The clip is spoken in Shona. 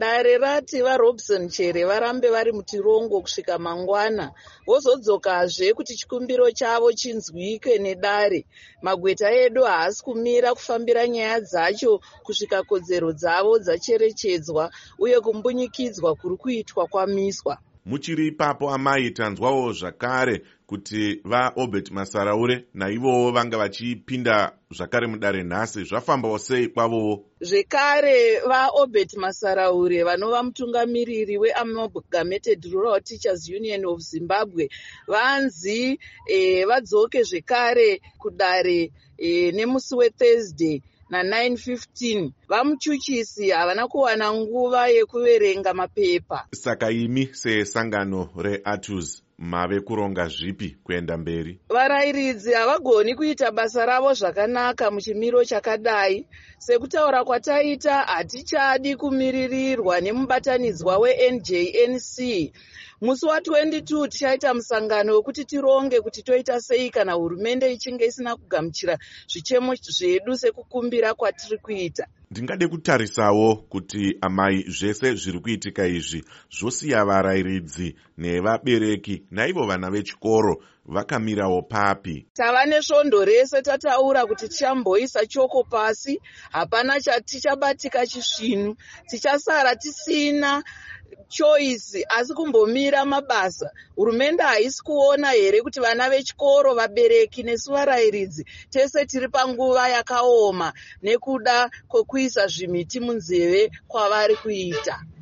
Dare rati vaRobson Chere varambe vari mutirongo kusvika mangwana, vozodzokazve kuti chikumbiro chavo chinzwike nedare. Magweta edu haasi kumira kufambira nyaya dzacho kusvika kodzero dzavo dzacherechedzwa uye kumbunyikidzwa kuri kuitwa kwamiswa. Muchiri ipapo amai, tanzwawo zvakare kuti vaObert Masaraure naivowo vanga vachipinda zvakare mudare nhasi. Zvafambawo sei kwavowo? Zvekare vaObert Masaraure vanova mutungamiriri weAmalgamated Rural Teachers Union of Zimbabwe vanzi vadzoke zvekare kudare nemusi weThursday na9:15. Vamuchuchisi havana kuwana nguva yekuverenga mapepa. Saka imi sesangano reATUS mave kuronga zvipi kuenda mberi? Varayiridzi havagoni kuita basa ravo zvakanaka muchimiro chakadai. Sekutaura kwataita, hatichadi kumiririrwa nemubatanidzwa weNJNC. Musi wa22 tichaita musangano wekuti tironge kuti toita sei kana hurumende ichinge isina kugamuchira zvichemo zvedu sekukumbira kwatiri kuita. Ndingade kutarisawo kuti amai, zvese zviri kuitika izvi zvosiya varayiridzi nevabereki naivo vana vechikoro vakamirawo papi? Tava nesvondo rese tataura kuti tichamboisa choko pasi, hapana chatichabatika chisvinu, tichasara tisina choice asi kumbomira mabasa. Hurumende haisi kuona here kuti vana vechikoro, vabereki nesu varayiridzi tese tiri panguva yakaoma nekuda kwekuisa zvimiti munzeve kwavari kuita?